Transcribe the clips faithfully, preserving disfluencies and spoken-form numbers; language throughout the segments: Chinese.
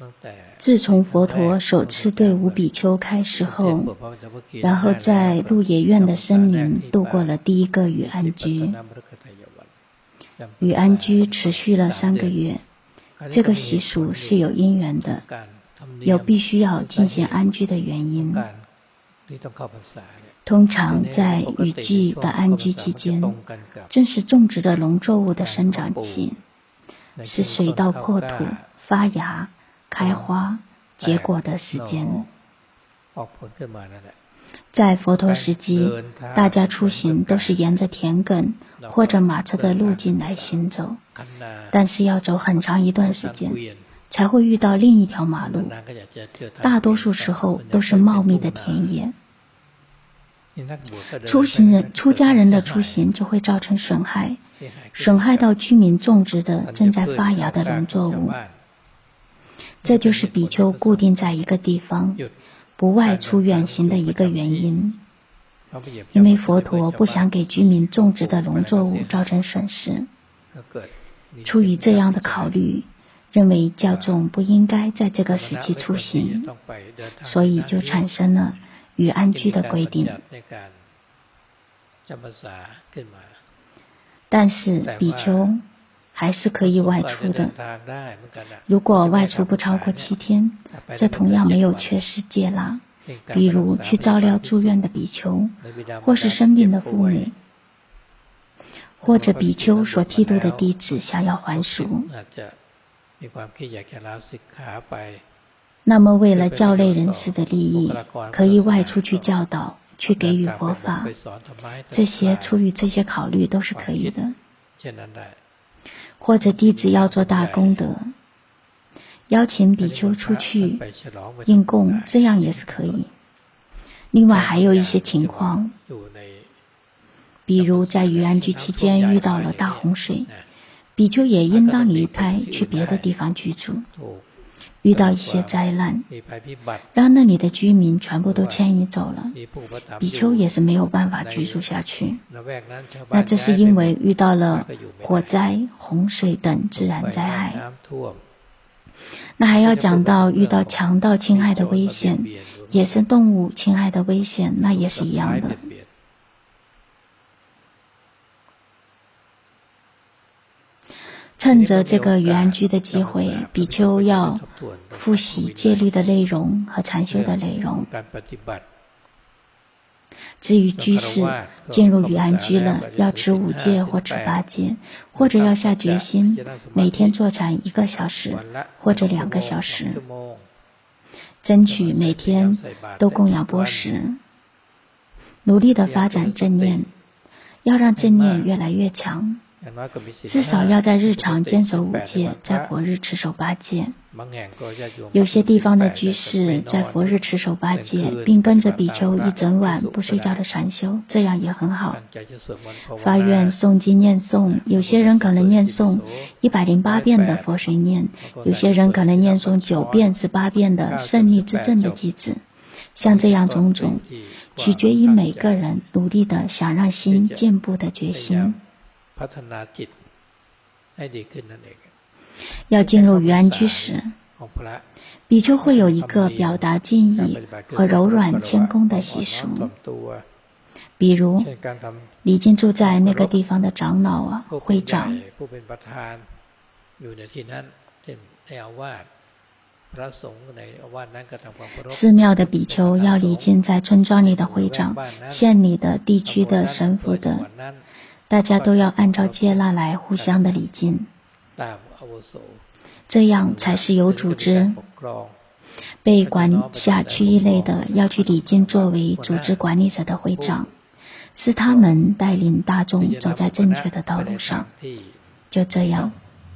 自从佛陀首次对五比丘开示后，然后在鹿野苑的森林度过了第一个雨安居。雨安居持续了三个月，这个习俗是有因缘的，有必须要进行安居的原因。通常在雨季的安居期间，正是种植的农作物的生长期，是水稻破土、发芽、开花、结果的时间。在佛陀时期，大家出行都是沿着田埂或者马车的路径来行走，但是要走很长一段时间，才会遇到另一条马路。大多数时候都是茂密的田野。出行人、出家人的出行就会造成损害，损害到居民种植的正在发芽的农作物。这就是比丘固定在一个地方，不外出远行的一个原因。因为佛陀不想给居民种植的农作物造成损失，出于这样的考虑，认为教众不应该在这个时期出行，所以就产生了雨安居的规定。但是比丘还是可以外出的，如果外出不超过七天，这同样没有缺失戒律。比如去照料住院的比丘，或是生病的妇女，或者比丘所剃度的弟子想要还俗，那么为了教类人士的利益，可以外出去教导，去给予佛法，这些出于这些考虑都是可以的。或者弟子要做大功德，邀请比丘出去应供，这样也是可以。另外还有一些情况，比如在雨安居期间遇到了大洪水，比丘也应当离开，去别的地方居住。遇到一些灾难，让那里的居民全部都迁移走了，比丘也是没有办法居住下去。那这是因为遇到了火灾、洪水等自然灾害。那还要讲到遇到强盗侵害的危险，野生动物侵害的危险，那也是一样的。趁着这个雨安居的机会，比丘要复习戒律的内容和禅修的内容。至于居士进入雨安居了，要持五戒或持八戒，或者要下决心每天坐禅一个小时或者两个小时，争取每天都供养钵食，努力的发展正念，要让正念越来越强。至少要在日常坚守五戒，在佛日持守八戒。有些地方的居士在佛日持守八戒，并跟着比丘一整晚不睡觉的禅修，这样也很好。发愿诵经念诵，有些人可能念诵一百零八遍的佛随念，有些人可能念诵九遍十八遍的胜利之证的偈子。像这样种种，取决于每个人努力的想让心进步的决心。要进入雨安居时，比丘会有一个表达敬意和柔软谦恭的习俗，比如礼敬住在那个地方的长老啊、会长，寺庙的比丘要礼敬在村庄里的会长、县里的地区的神父等，大家都要按照戒律来互相的礼敬，这样才是有组织。被管辖区域内的要去礼敬作为组织管理者的会长，是他们带领大众走在正确的道路上。就这样，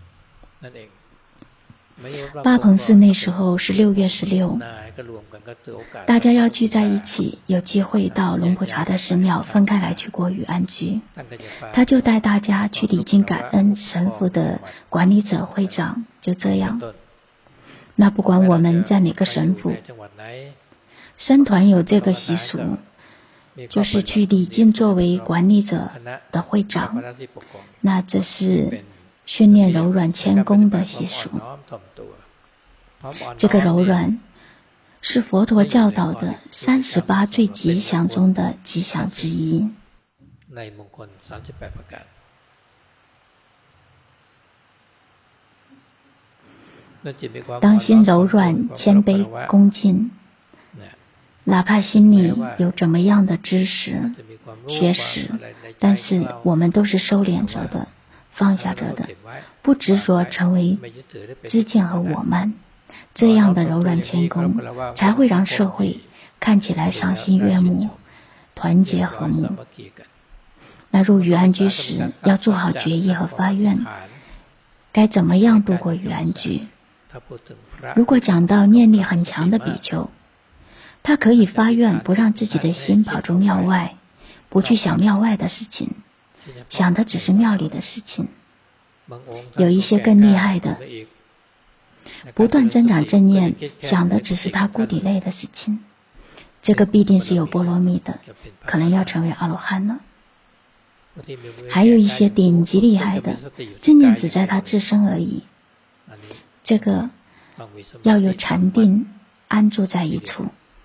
巴蓬寺那时候是六月十六，大家要聚在一起，有机会到龙普查的寺庙分开来去过雨安居。他就带大家去礼敬感恩神父的管理者会长，就这样。那不管我们在哪个省府，僧团有这个习俗，就是去礼敬作为管理者的会长，那这是训练柔软谦恭的习俗。 这个柔软是佛陀教导的三十八最吉祥中的吉祥之一。当心柔软、谦卑、恭敬，哪怕心里有怎么样的知识、学识，但是我们都是收敛着的、放下着的，不执着成为知见和我慢。这样的柔软谦恭，才会让社会看起来赏心悦目、团结和睦。那入雨安居时，要做好决议和发愿，该怎么样度过雨安居？如果讲到念力很强的比丘，他可以发愿不让自己的心跑出庙外，不去想庙外的事情，想的只是庙里的事情。有一些更厉害的，不断增长正念，想的只是他孤底类的事情，这个必定是有波罗蜜的，可能要成为阿罗汉了。还有一些顶级厉害的，正念只在他自身而已，这个要有禅定安住在一处。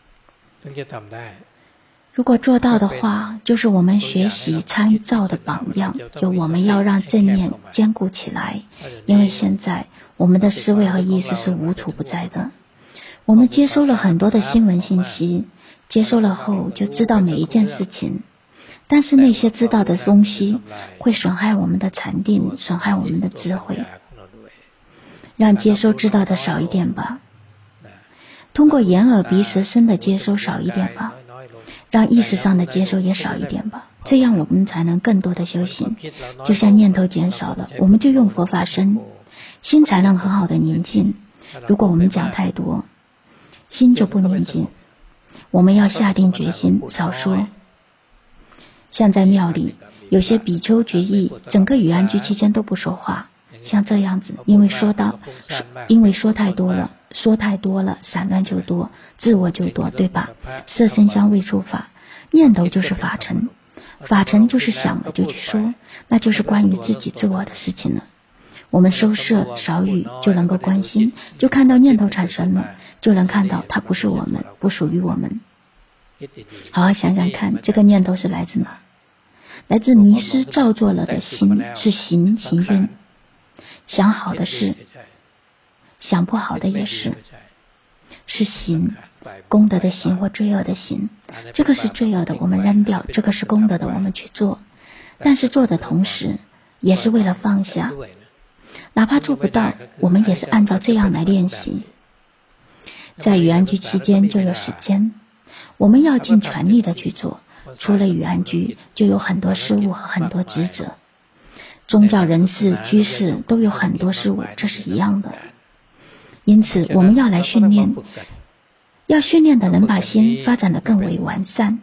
如果做到的话，就是我们学习参照的榜样，就我们要让正念坚固起来。因为现在我们的思维和意识是无处不在的，我们接收了很多的新闻信息，接收了后就知道每一件事情，但是那些知道的东西会损害我们的禅定，损害我们的智慧。让接收知道的少一点吧，通过眼耳鼻舌身的接收少一点吧，让意识上的接收也少一点吧，这样我们才能更多的修行。就像念头减少了，我们就用佛法身，心才能很好的宁静。如果我们讲太多，心就不宁静。我们要下定决心少说。像在庙里，有些比丘决议整个雨安居期间都不说话，像这样子，因为说到因为说太多了说太多了散乱就多，自我就多，对吧？色身香味触法，念头就是法尘，法尘就是想了就去说，那就是关于自己自我的事情了。我们收摄少语，就能够关心，就看到念头产生了，就能看到它不是我们，不属于我们。好好想想看，这个念头是来自哪？来自迷失造作了的心，是行行运。想好的事，想不好的也是，是行，功德的行或罪恶的行。这个是罪恶的，我们扔掉；这个是功德的，我们去做。但是做的同时，也是为了放下。哪怕做不到，我们也是按照这样来练习。在雨安居期间就有时间，我们要尽全力的去做。除了雨安居，就有很多事物和很多职责。宗教人士、居士都有很多事物，这是一样的。因此，我们要来训练，要训练的能把心发展得更为完善。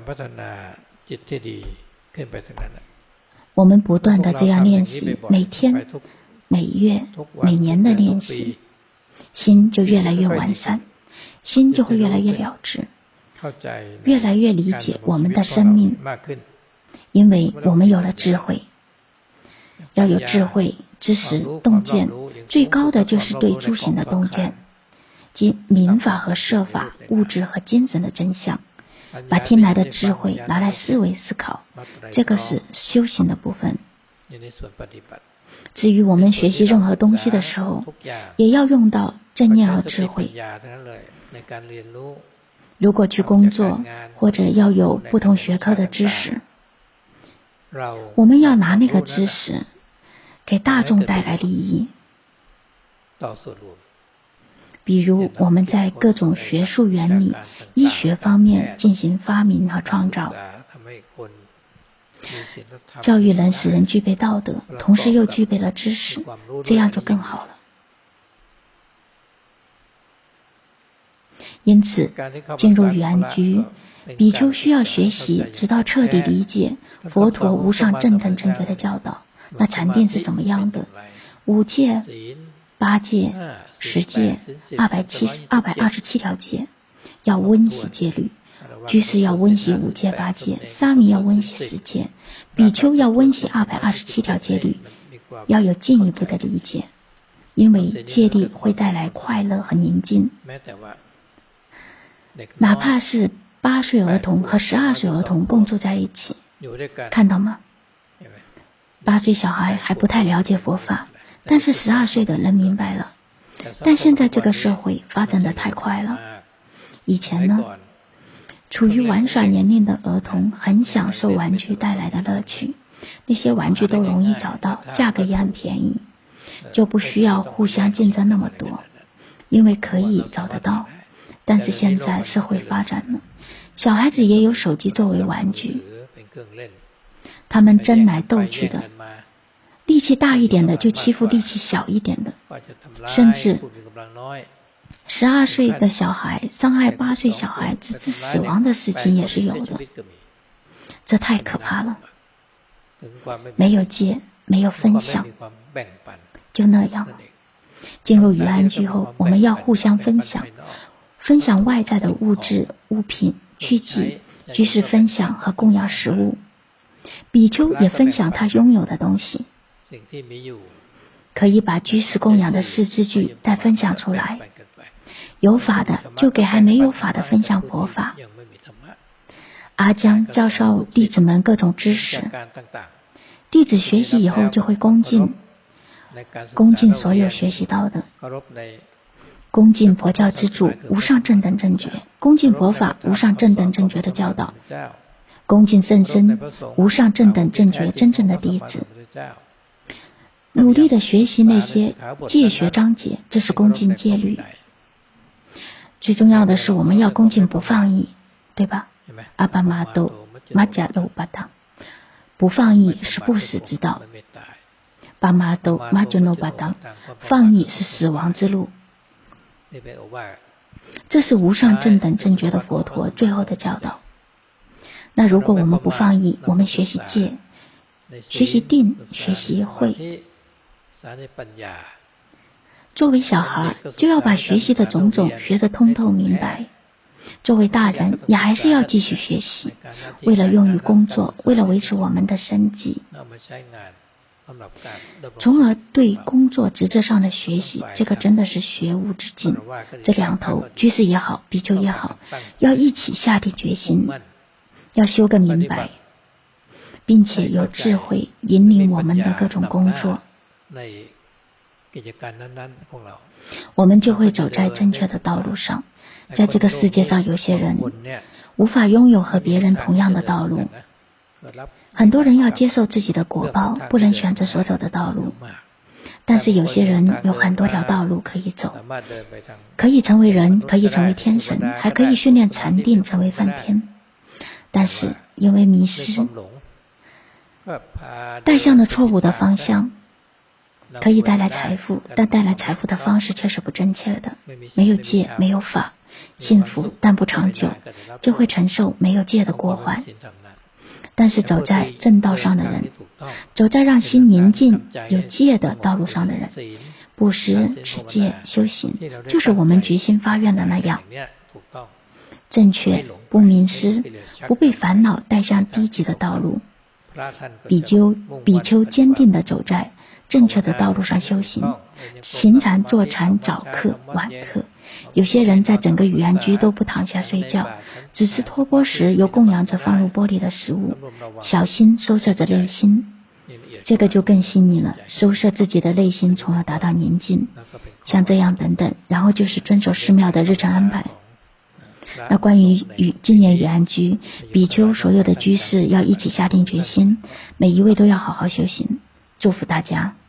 我们不断的这样练习，每天、每月、每年的练习，心就越来越完善，心就会越来越了知，越来越理解我们的生命，因为我们有了智慧。要有智慧、知识、洞见，最高的就是对诸行的洞见，即民法和设法、物质和精神的真相，把听来的智慧拿来思维思考，这个是修行的部分。至于我们学习任何东西的时候，也要用到正念和智慧。如果去工作，或者要有不同学科的知识，我们要拿那个知识给大众带来利益。比如我们在各种学术原理、医学方面进行发明和创造，教育能使人具备道德，同时又具备了知识，这样就更好了。因此，进入雨安居，比丘需要学习，直到彻底理解佛陀无上正等正觉的教导。那禅定是什么样的？五戒、八戒、十戒、二百七、二百二十七条戒，要温习戒律。居士要温习五戒八戒，沙弥要温习十戒，比丘要温习二百二十七条戒律，要有进一步的理解。 因为戒律会带来快乐和宁静。哪怕是八岁儿童和十二岁儿童共住在一起，看到吗？八岁小孩还不太了解佛法，但是十二岁的人明白了。但现在这个社会发展得太快了。以前呢，处于玩耍年龄的儿童很享受玩具带来的乐趣，那些玩具都容易找到，价格也很便宜，就不需要互相竞争那么多，因为可以找得到。但是现在社会发展了，小孩子也有手机作为玩具，他们争来斗去的，力气大一点的就欺负力气小一点的，甚至十二岁的小孩伤害八岁小孩直至死亡的事情也是有的，这太可怕了。没有戒，没有分享，就那样。进入与安居后，我们要互相分享，分享外在的物质物品趋吉，居士分享和供养食物，比丘也分享他拥有的东西，可以把居士供养的四字句再分享出来。有法的就给还没有法的分享佛法。阿江教授弟子们各种知识，弟子学习以后就会恭敬，恭敬所有学习到的，恭敬佛教之主无上正等正觉，恭敬佛法无上正等正觉的教导，恭敬圣僧无上正等正觉真正的弟子，努力的学习那些戒学章节，这是恭敬戒律。最重要的是我们要恭敬不放逸，对吧？阿巴玛多玛迦罗巴当，不放逸是不死之道。巴玛多玛迦罗巴当，放逸是死亡之路。这是无上正等正觉的佛陀最后的教导。那如果我们不放逸，我们学习戒，学习定，学习慧，作为小孩就要把学习的种种学得通透明白，作为大人也还是要继续学习，为了用于工作，为了维持我们的生计，从而对工作职责上的学习，这个真的是学无止境。这两头居士也好，比丘也好，要一起下定决心，要修个明白，并且有智慧引领我们的各种工作，我们就会走在正确的道路上。在这个世界上，有些人无法拥有和别人同样的道路，很多人要接受自己的果报，不能选择所走的道路。但是有些人有很多条道路可以走，可以成为人，可以成为天神，还可以训练禅定成为梵天。但是因为迷失，带向了错误的方向，可以带来财富，但带来财富的方式却是不正确的。没有戒，没有法，幸福但不长久，就会承受没有戒的过患。但是走在正道上的人，走在让心宁静有戒的道路上的人，布施、持戒、修行，就是我们决心发愿的那样，正确不迷失，不被烦恼带向低级的道路。比丘比丘坚定地走在正确的道路上修行，行禅坐禅早课晚课。有些人在整个雨安居都不躺下睡觉，只吃托钵时又供养着放入玻璃的食物，小心收摄着内心，这个就更细腻了，收摄自己的内心，从而达到宁静。像这样等等，然后就是遵守寺庙的日程安排。那关于与今年雨安居，比丘所有的居士要一起下定决心，每一位都要好好修行。祝福大家。